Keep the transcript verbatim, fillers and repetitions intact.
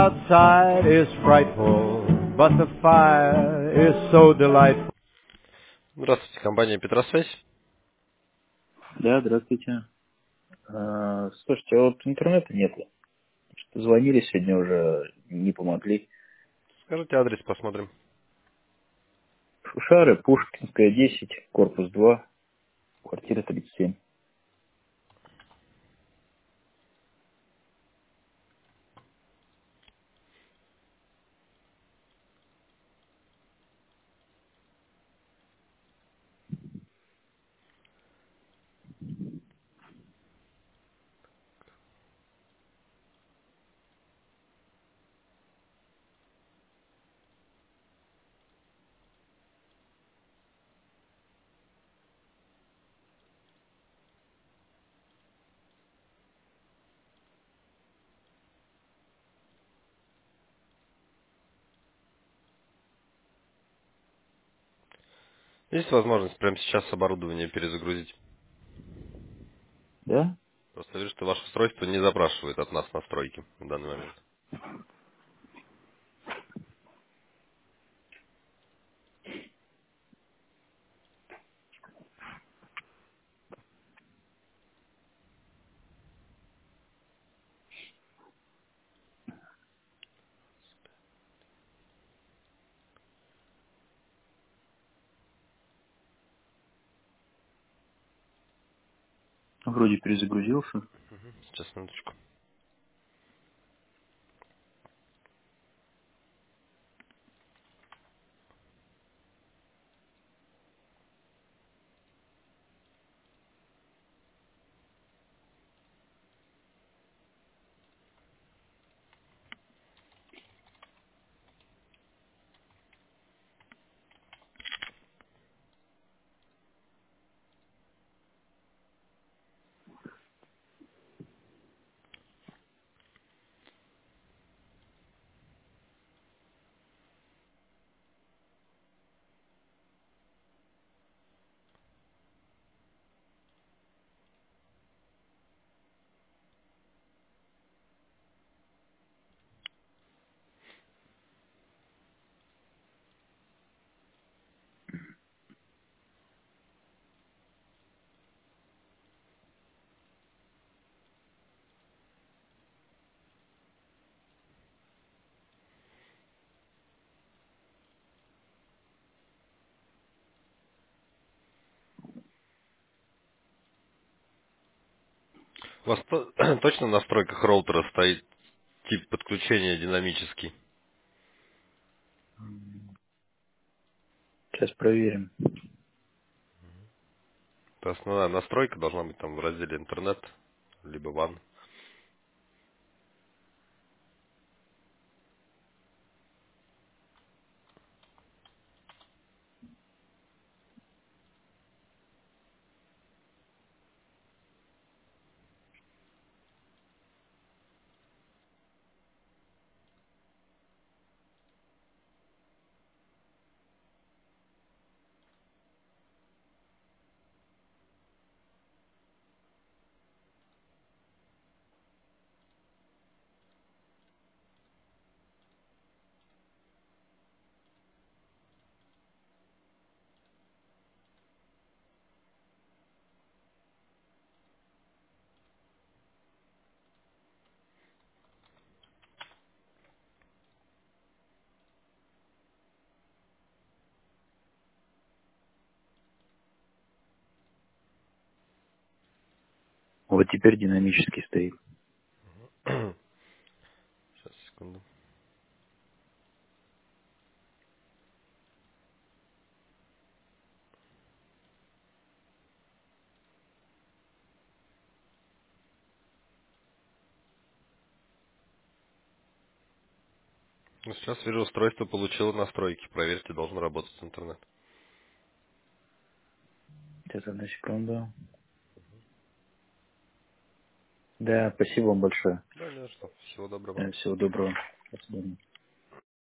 outside is frightful, but the fire is so delightful. Здравствуйте, компания Петросвязь. Да, здравствуйте. А, слушайте, а вот интернета нет. Что звонили сегодня уже, не помогли. Скажите адрес, посмотрим. Шушары, Пушкинская, десять, корпус два, квартира тридцать семь. Есть возможность прямо сейчас оборудование перезагрузить? Да? Просто вижу, что ваше устройство не запрашивает от нас настройки в данный момент. Вроде перезагрузился. Сейчас, минуточку. У вас то- точно в настройках роутера стоит тип подключения динамический? Сейчас проверим. Это основная настройка должна быть там в разделе интернет, либо ван. Вот теперь динамический стоит. Сейчас, секунду. Ну, сейчас вижу, устройство получило настройки. Проверьте, должен работать интернет. Сейчас, одну секунду. Да, спасибо вам большое. Да, не за что. Всего доброго. Э, Всего доброго. До свидания.